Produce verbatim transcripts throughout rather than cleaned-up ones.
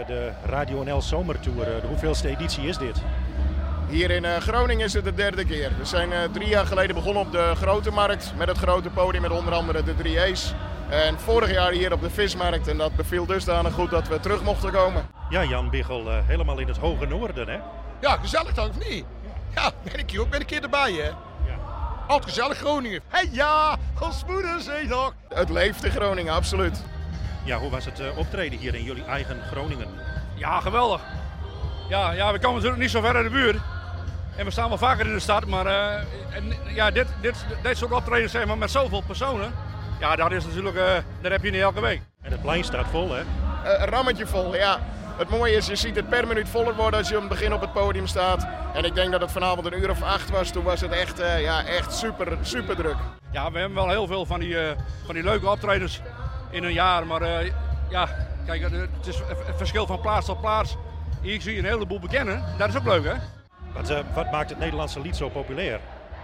de Radio N L Zomertour. De hoeveelste editie is dit? Hier in uh, Groningen is het de derde keer. We zijn uh, drie jaar geleden begonnen op de Grote Markt met het grote podium met onder andere de drie A's. En vorig jaar hier op de Vismarkt en dat beviel dusdanig goed dat we terug mochten komen. Ja, Jan Biggel, uh, helemaal in het hoge noorden, hè? Ja, gezellig toch, of niet? Ja, ben ik hier ook ben een keer erbij, hè? Ja. Altijd gezellig Groningen. Hé hey, ja, als moeder zei nog. Het leeft in Groningen, absoluut. Ja, hoe was het uh, optreden hier in jullie eigen Groningen? Ja, geweldig. Ja, ja, we komen natuurlijk niet zo ver uit de buurt. En we staan wel vaker in de stad, maar uh, en, ja, dit, dit, dit soort optredens zeg maar, met zoveel personen, ja, dat is natuurlijk, uh, dat heb je niet elke week. En het plein staat vol, hè? Uh, een rammetje vol, ja. Het mooie is, je ziet het per minuut voller worden als je op het begin op het podium staat. En ik denk dat het vanavond een uur of acht was, toen was het echt, uh, ja, echt super, super druk. Ja, we hebben wel heel veel van die, uh, van die leuke optredens in een jaar, maar uh, ja, kijk, het is een verschil van plaats tot plaats. Hier zie je een heleboel bekennen, dat is ook leuk, hè? Wat, uh, wat maakt het Nederlandse lied zo populair?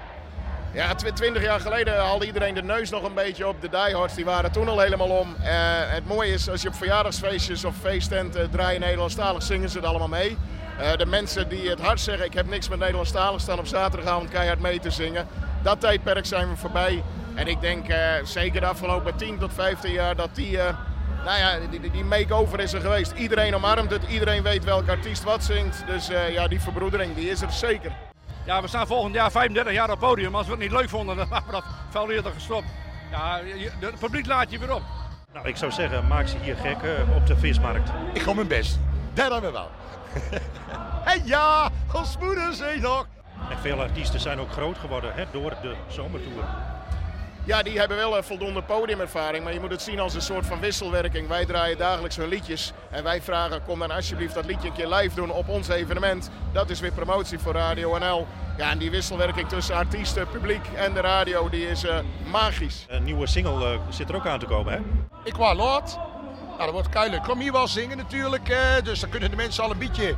Ja, twintig jaar geleden haalde iedereen de neus nog een beetje op. De diehards die waren toen al helemaal om. Uh, het mooie is, als je op verjaardagsfeestjes of feesttenten draaien Nederlandstalig, zingen ze het allemaal mee. Uh, de mensen die het hard zeggen, ik heb niks met Nederlandstalig, staan op zaterdagavond keihard mee te zingen. Dat tijdperk zijn we voorbij. En ik denk uh, zeker de afgelopen tien tot vijftien jaar dat die, uh, nou ja, die, die make-over is er geweest. Iedereen omarmt het, iedereen weet welke artiest wat zingt. Dus uh, ja, die verbroedering die is er zeker. Ja, we staan volgend jaar vijfendertig jaar op het podium. Als we het niet leuk vonden, dan hebben we dat veel eerder gestopt. Ja, het publiek laat je weer op. Nou, ik zou zeggen, maak ze hier gek uh, op de Vismarkt. Ik ga mijn best. Dat hebben we wel. Hé hey, ja, als moeder zei nog. En veel artiesten zijn ook groot geworden, hè, door de zomertour. Ja, die hebben wel een voldoende podiumervaring, maar je moet het zien als een soort van wisselwerking. Wij draaien dagelijks hun liedjes en wij vragen, kom dan alsjeblieft dat liedje een keer live doen op ons evenement. Dat is weer promotie voor Radio N L. Ja, en die wisselwerking tussen artiesten, publiek en de radio, die is uh, magisch. Een nieuwe single uh, zit er ook aan te komen, hè? Ik wou laat. Nou, dat wordt keihard. Ik kom hier wel zingen natuurlijk, eh, dus dan kunnen de mensen al een beetje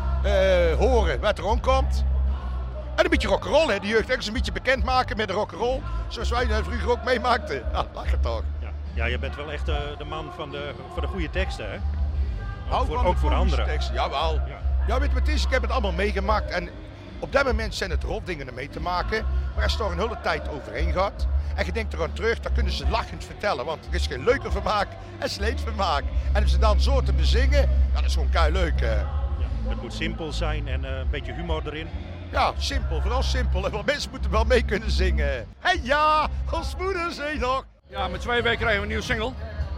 uh, horen wat er omkomt. En een beetje rock'n'roll, hè. De jeugd eens een beetje bekend maken met de rock'n'roll. Zoals wij dat vroeger ook meemaakten. Ja, lachen toch. Ja, ja, je bent wel echt uh, de man van de, voor de goede teksten, hè? Ook Ook voor, van ook voor anderen. Teksten. Jawel. Ja. Ja, weet je wat het is? Ik heb het allemaal meegemaakt. En op dat moment zijn het rotdingen mee te maken. Maar als je er een hele tijd overheen gaat. En je denkt eraan terug, dan kunnen ze lachend vertellen. Want er is geen leuker vermaak en sleetvermaak. En om ze dan zo te bezingen, ja, dat is gewoon kei leuk. Hè. Ja, het moet simpel zijn en uh, een beetje humor erin. Ja, simpel, vooral simpel. En mensen moeten wel mee kunnen zingen. Hé hey, ja, als moeder zei nog. Ja, met twee weken krijgen we een nieuwe single.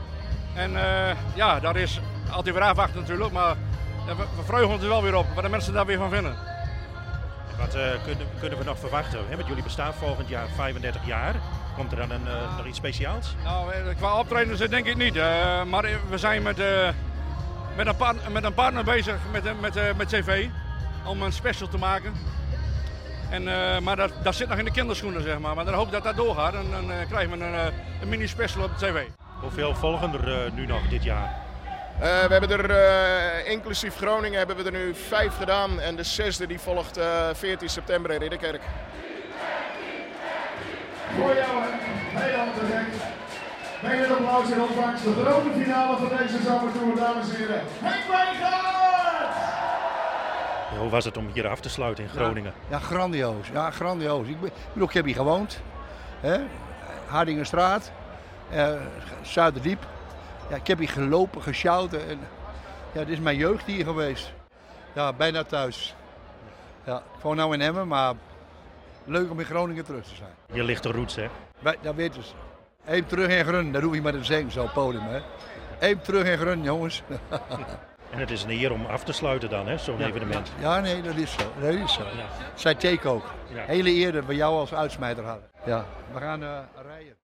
En uh, ja, dat is altijd weer afwachten natuurlijk, maar we, we verheugen ons er wel weer op, wat de mensen daar weer van vinden. Wat uh, kunnen, kunnen we nog verwachten? Hè? Met jullie bestaan volgend jaar vijfendertig jaar. Komt er dan een, uh, nog iets speciaals? Nou, qua optredens denk ik niet. Uh, maar we zijn met, uh, met, een, partner, met een partner bezig met, met, uh, met T V om een special te maken. En, uh, maar dat, dat zit nog in de kinderschoenen, zeg maar. Maar dan hoop ik dat dat doorgaat en dan uh, krijgen we een, uh, een mini-special op de tv. Hoeveel volgen er uh, nu nog dit jaar? Uh, we hebben er, uh, inclusief Groningen, hebben we er nu vijf gedaan. En de zesde die volgt uh, veertien september in Ridderkerk. Voor jou, Nederland direct. Met een applaus in ontvangst de grote finale van deze zomertour, dames en heren. Henk Wijngaard! Ja, hoe was het om hier af te sluiten in Groningen? Ja, ja grandioos. Ja, grandioos. Ik, ben, ik heb hier gewoond. Hè? Hardingenstraat, uh, Zuiderdiep. Ja, ik heb hier gelopen, gesjouwd. En, ja, dit is mijn jeugd hier geweest. Ja, bijna thuis. Ja, ik woon nou in Emmen, maar leuk om in Groningen terug te zijn. Je ligt de roots, hè? Bij, dat weten ze. Eén terug en grun, dat hoef je maar te zeggen, zo'n podium, hè. Eén terug en grun, jongens. En het is een eer om af te sluiten dan, hè, zo'n ja, evenement. Ja, nee, dat is zo. Dat is zo. Ja. Zij take ook. Ja. Hele eer dat we jou als uitsmijter hadden. Ja, we gaan uh, rijden.